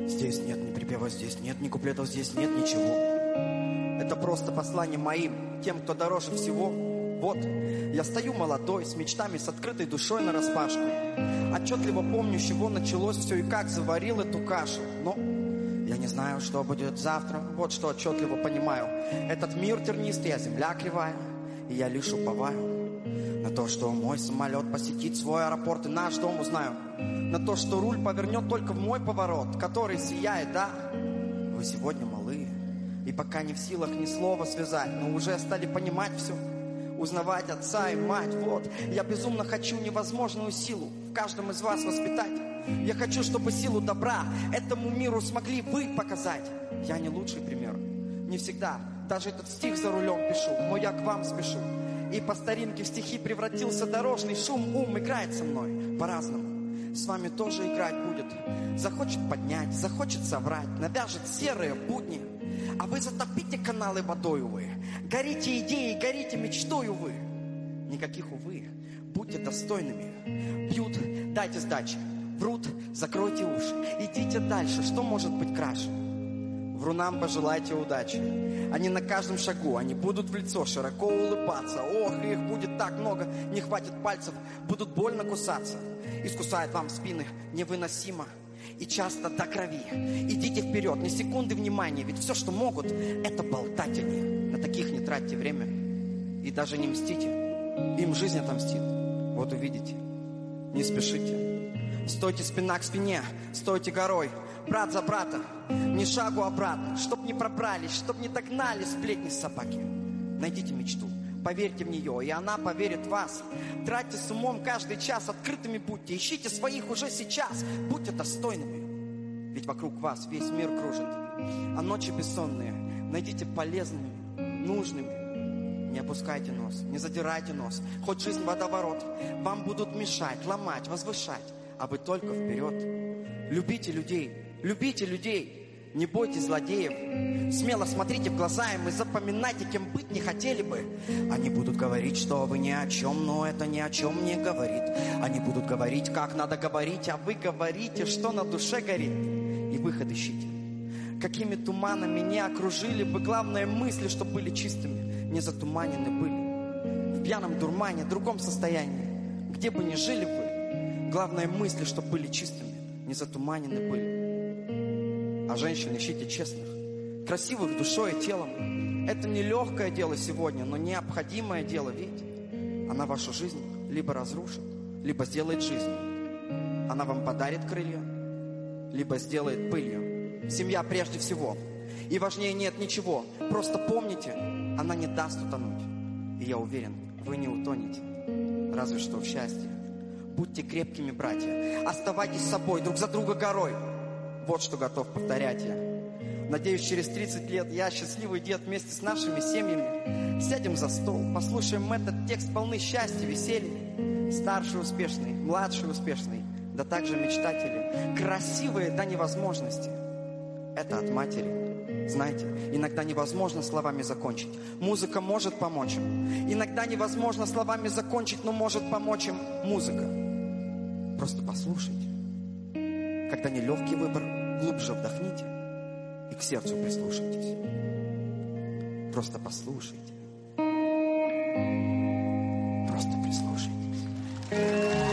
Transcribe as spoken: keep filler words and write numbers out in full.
Здесь нет ни припева, здесь нет ни куплетов, здесь нет ничего. Это просто послание моим, тем, кто дороже всего. Вот, я стою молодой, с мечтами, с открытой душой нараспашку. Отчетливо помню, с чего началось все и как заварил эту кашу. Но я не знаю, что будет завтра, вот что отчетливо понимаю. Этот мир тернистый, а земля кривая, и я лишь уповаю на то, что мой самолет посетит свой аэропорт и наш дом узнаю. На то, что руль повернет только в мой поворот, который сияет, да. Вы сегодня малые, и пока не в силах ни слова связать, но уже стали понимать все, узнавать отца и мать. Вот, я безумно хочу невозможную силу в каждом из вас воспитать. Я хочу, чтобы силу добра этому миру смогли вы показать. Я не лучший пример, не всегда даже этот стих за рулем пишу, но я к вам спешу. И по старинке в стихи превратился дорожный шум. Ум играет со мной по-разному, с вами тоже играть будет. Захочет поднять, захочет соврать, навяжет серые будни. А вы затопите каналы водой, увы. Горите идеей, горите мечтой, увы. Никаких увы, будьте достойными. Бьют, дайте сдачи. Врут, закройте уши. Идите дальше, что может быть краше? Врунам пожелайте удачи. Они на каждом шагу, они будут в лицо широко улыбаться. Ох, их будет так много, не хватит пальцев, будут больно кусаться. Искусают вам спины невыносимо и часто до крови. Идите вперед, ни секунды внимания, ведь все, что могут, это болтать они. На таких не тратьте время и даже не мстите. Им жизнь отомстит, вот увидите. Не спешите. Стойте спина к спине, стойте горой, брат за брата, ни шагу обратно, чтоб не пробрались, чтоб не догнали сплетни собаки. Найдите мечту, поверьте в нее, и она поверит в вас. Тратьте с умом каждый час, открытыми будьте, ищите своих уже сейчас, будьте достойными. Ведь вокруг вас весь мир кружит, а ночи бессонные найдите полезными, нужными. Не опускайте нос, не задирайте нос, хоть жизнь водоворот, вам будут мешать, ломать, возвышать. А вы только вперед. Любите людей, любите людей, не бойтесь злодеев. Смело смотрите в глаза им и запоминайте, кем быть не хотели бы. Они будут говорить, что вы ни о чем, но это ни о чем не говорит. Они будут говорить, как надо говорить, а вы говорите, что на душе горит. И выход ищите. Какими туманами не окружили бы, главное мысли, что были чистыми, не затуманены были. В пьяном дурмане, другом состоянии, где бы ни жили вы, главное мысли, что были чистыми, не затуманены были. А женщин ищите честных, красивых душой и телом. Это не легкое дело сегодня, но необходимое дело, ведь она вашу жизнь либо разрушит, либо сделает жизнью. Она вам подарит крылья, либо сделает пылью. Семья прежде всего, и важнее нет ничего. Просто помните, она не даст утонуть. И я уверен, вы не утонете, разве что в счастье. Будьте крепкими, братья. Оставайтесь собой, друг за друга горой. Вот что готов повторять я. Надеюсь, через тридцать лет я, счастливый дед, вместе с нашими семьями сядем за стол, послушаем этот текст полный счастья, веселья. Старший успешный, младший успешный, да также мечтатели. Красивые до невозможности. Это от матери. Знаете, иногда невозможно словами закончить. Музыка может помочь им. Иногда невозможно словами закончить, но может помочь им музыка. Просто послушайте. Когда нелегкий выбор, глубже вдохните и к сердцу прислушайтесь. Просто послушайте. Просто прислушайтесь.